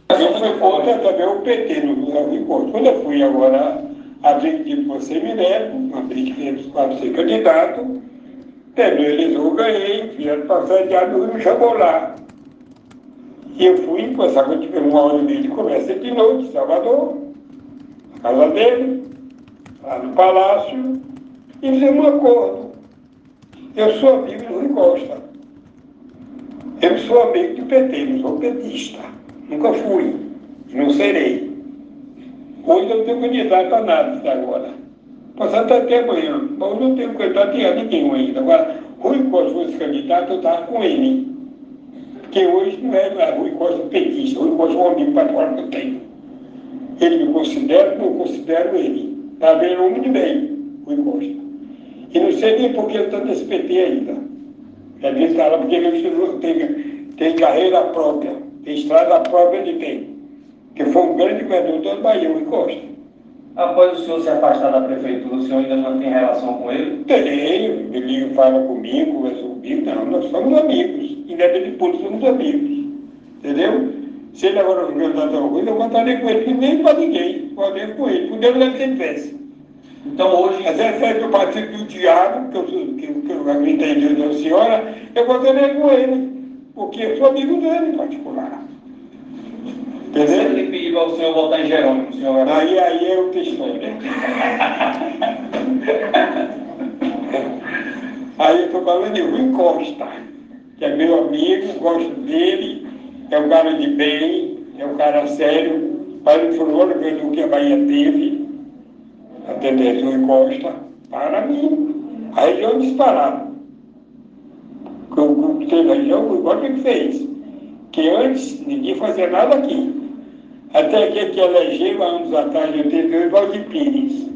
Eu fui contra também o PT no Rui Costa. Quando eu fui agora abrir tipo você me lembra, abrir que teve para ser candidato, teve eleição, eu ganhei, vieram para sediado do Rio, me chamou lá. E eu fui, passava, eu tive 1 hora e meia de conversa de noite, em Salvador, na casa dele, lá no palácio, e fizemos um acordo. Eu sou amigo do Rui Costa. Eu sou amigo do PT, não sou petista. Nunca fui, não serei. Hoje eu não tenho candidato a nada até agora. Passando até amanhã, mas eu não tenho candidato a ninguém ainda. Agora, Rui Costa fosse candidato, eu estava com ele. Porque hoje não é Rui Costa petista, Rui Costa é um amigo particular que eu tenho. Ele me considera, não considero ele. Está vendo um de bem, Rui Costa. E não sei nem por que ele está nesse PT ainda. É desse cara, porque ele tem carreira própria, tem estrada própria de tem. Que foi um grande governador da Bahia, Rui Costa. Após o senhor se afastar da prefeitura, o senhor ainda mantém relação com ele? Tenho, ele fala comigo, conversa comigo, não, nós somos amigos, independente de tudo, somos amigos, entendeu? Se ele agora não candidato alguma coisa, eu contarei com ele, nem para ninguém, falei com ele, por Deus deve ser peça. Então hoje... Mas é do partido do Diabo, que eu acredito em Deus da Senhora, eu contarei com ele, porque eu sou amigo dele em particular. Se ele pedir ao senhor votar em Jerônimo, o senhor vai... Aí é outra história. Aí eu estou falando de Rui Costa, que é meu amigo, gosto dele, é um cara de bem, é um cara sério, mas ele foi o único do que a Bahia teve, a tendência Rui Costa, para mim, a região disparada. O que teve a região, o Rui Costa que fez, que antes ninguém fazia nada aqui. Até que elegeu há anos atrás, em 82, Valdir Pires.